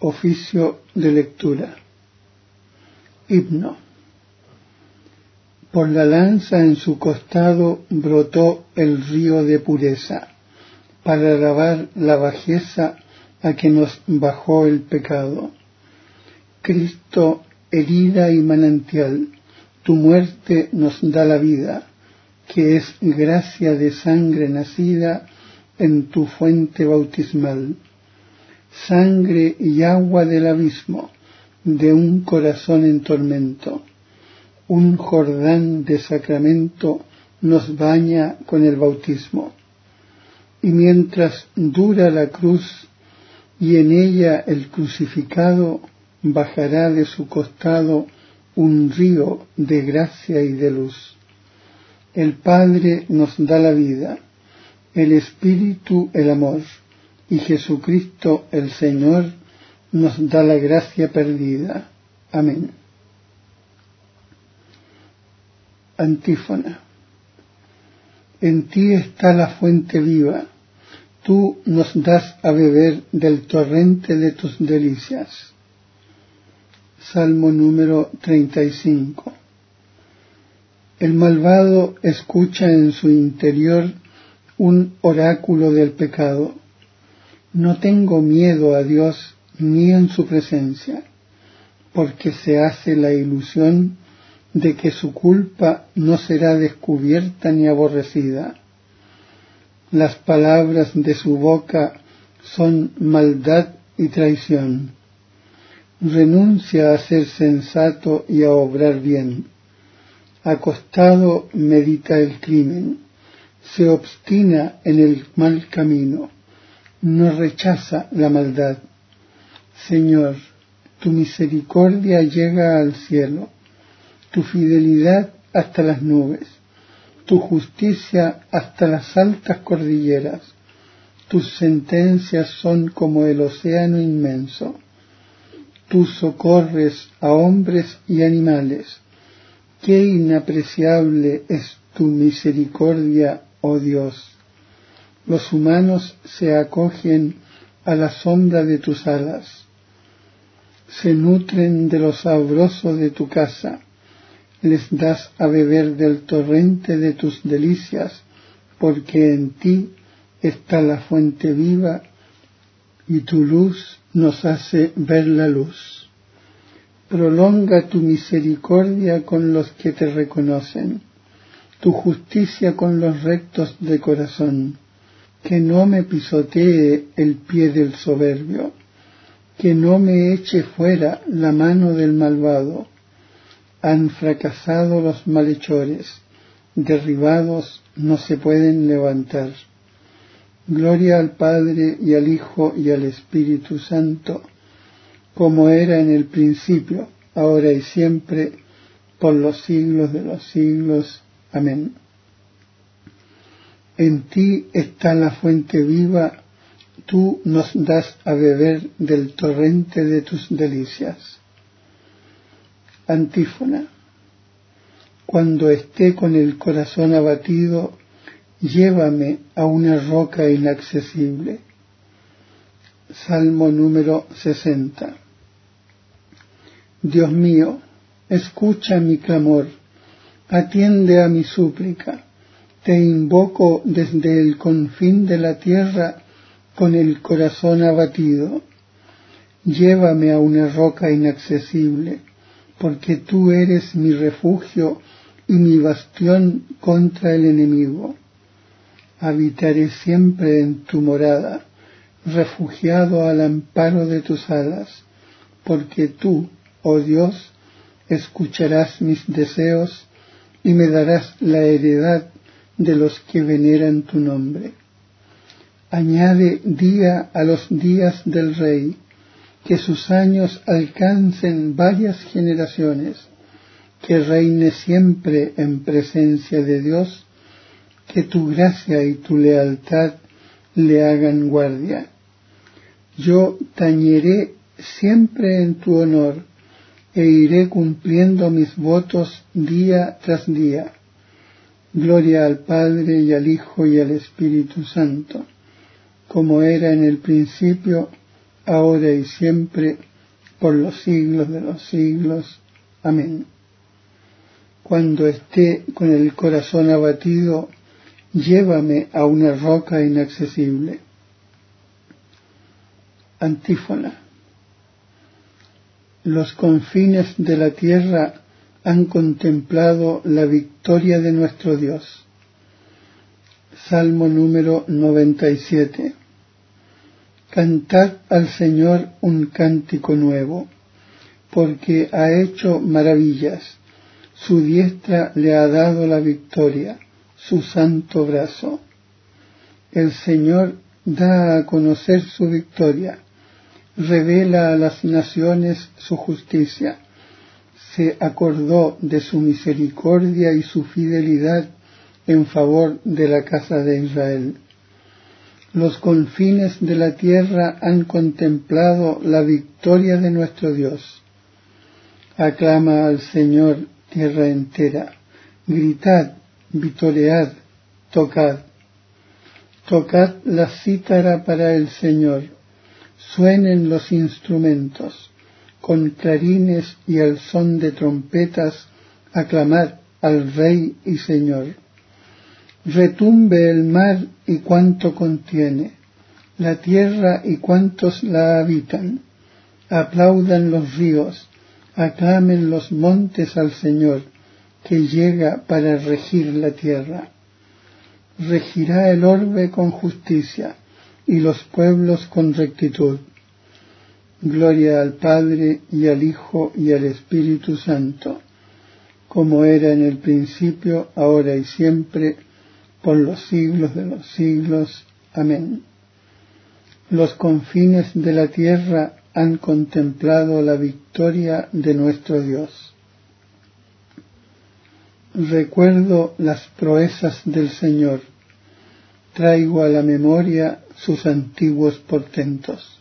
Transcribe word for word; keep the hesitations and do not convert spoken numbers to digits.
Oficio de lectura. Himno. Por la lanza en su costado brotó el río de pureza, para lavar la bajeza a que nos bajó el pecado. Cristo, herida y manantial, tu muerte nos da la vida, que es gracia de sangre nacida en tu fuente bautismal. Sangre y agua del abismo, de un corazón en tormento. Un Jordán de sacramento nos baña con el bautismo. Y mientras dura la cruz y en ella el crucificado, bajará de su costado un río de gracia y de luz. El Padre nos da la vida, el Espíritu el amor, y Jesucristo el Señor nos da la gracia perdida. Amén. Antífona. En ti está la fuente viva, tú nos das a beber del torrente de tus delicias. Salmo número treinta y cinco. El malvado escucha en su interior un oráculo del pecado. No tengo miedo a Dios ni en su presencia, porque se hace la ilusión de que su culpa no será descubierta ni aborrecida. Las palabras de su boca son maldad y traición. Renuncia a ser sensato y a obrar bien. Acostado medita el crimen, se obstina en el mal camino, no rechaza la maldad. Señor, tu misericordia llega al cielo, tu fidelidad hasta las nubes, tu justicia hasta las altas cordilleras, tus sentencias son como el océano inmenso. Tú socorres a hombres y animales. Qué inapreciable es tu misericordia, oh Dios. Los humanos se acogen a la sombra de tus alas, se nutren de lo sabroso de tu casa, les das a beber del torrente de tus delicias, porque en ti está la fuente viva y tu luz nos hace ver la luz. Prolonga tu misericordia con los que te reconocen, tu justicia con los rectos de corazón. Que no me pisotee el pie del soberbio, que no me eche fuera la mano del malvado. Han fracasado los malhechores, derribados no se pueden levantar. Gloria al Padre y al Hijo y al Espíritu Santo, como era en el principio, ahora y siempre, por los siglos de los siglos. Amén. En ti está la fuente viva, tú nos das a beber del torrente de tus delicias. Antífona. Cuando esté con el corazón abatido, llévame a una roca inaccesible. Salmo número sesenta. Dios mío, escucha mi clamor, atiende a mi súplica. Te invoco desde el confín de la tierra con el corazón abatido. Llévame a una roca inaccesible, porque tú eres mi refugio y mi bastión contra el enemigo. Habitaré siempre en tu morada, refugiado al amparo de tus alas, porque tú, oh Dios, escucharás mis deseos y me darás la heredad de los que veneran tu nombre. Añade día a los días del Rey, que sus años alcancen varias generaciones, que reine siempre en presencia de Dios, que tu gracia y tu lealtad le hagan guardia. Yo tañeré siempre en tu honor, e iré cumpliendo mis votos día tras día. Gloria al Padre y al Hijo y al Espíritu Santo, como era en el principio, ahora y siempre, por los siglos de los siglos. Amén. Cuando esté con el corazón abatido, llévame a una roca inaccesible. Antífona. Los confines de la tierra han contemplado la victoria de nuestro Dios. Salmo número noventa y siete. Cantad al Señor un cántico nuevo, porque ha hecho maravillas. Su diestra le ha dado la victoria, su santo brazo. El Señor da a conocer su victoria, revela a las naciones su justicia. Se acordó de su misericordia y su fidelidad en favor de la casa de Israel. Los confines de la tierra han contemplado la victoria de nuestro Dios. Aclama al Señor tierra entera. Gritad, vitoread, tocad. Tocad la cítara para el Señor. Suenen los instrumentos. Con clarines y al son de trompetas, aclamad al Rey y Señor. Retumbe el mar y cuanto contiene, la tierra y cuantos la habitan. Aplaudan los ríos, aclamen los montes al Señor, que llega para regir la tierra. Regirá el orbe con justicia, y los pueblos con rectitud. Gloria al Padre, y al Hijo, y al Espíritu Santo, como era en el principio, ahora y siempre, por los siglos de los siglos. Amén. Los confines de la tierra han contemplado la victoria de nuestro Dios. Recuerdo las proezas del Señor, traigo a la memoria sus antiguos portentos.